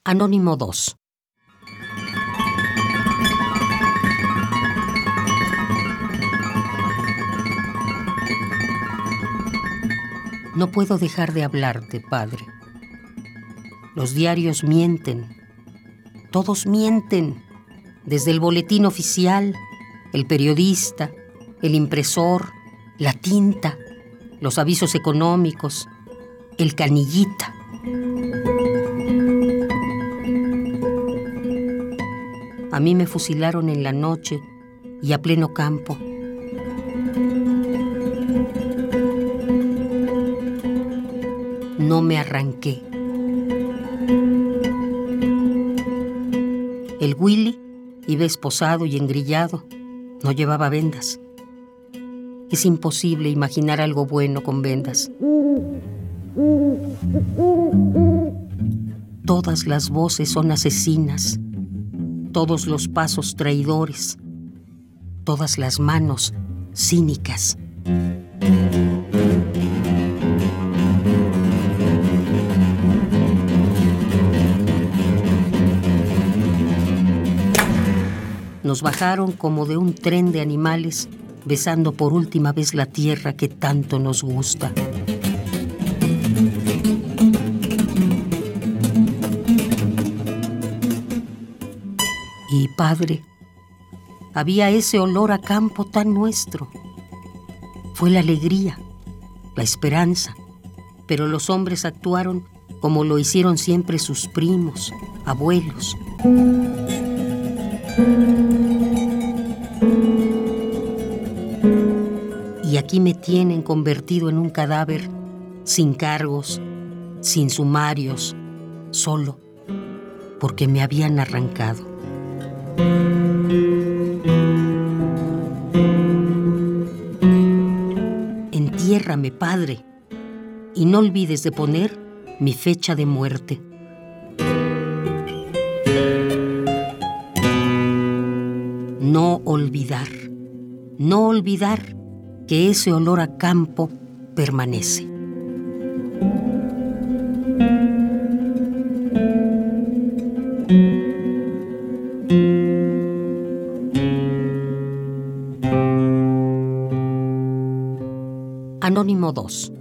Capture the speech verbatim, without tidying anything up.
Anónimo dos. No puedo dejar de hablarte, padre. Los diarios mienten. Todos mienten. Desde el boletín oficial, el periodista, el impresor, la tinta, los avisos económicos, el canillita. A mí me fusilaron en la noche y a pleno campo. No me arranqué. El Willy iba esposado y engrillado. No llevaba vendas. Es imposible imaginar algo bueno con vendas. Todas las voces son asesinas. Todos los pasos traidores. Todas las manos cínicas. Nos bajaron como de un tren de animales, besando por última vez la tierra que tanto nos gusta. Y, padre, había ese olor a campo tan nuestro. Fue la alegría, la esperanza, pero los hombres actuaron como lo hicieron siempre sus primos, abuelos. Y aquí me tienen convertido en un cadáver, sin cargos, sin sumarios, solo, porque me habían arrancado. Entiérrame, padre, y no olvides de poner mi fecha de muerte. No olvidar, no olvidar que ese olor a campo permanece. Anónimo dos.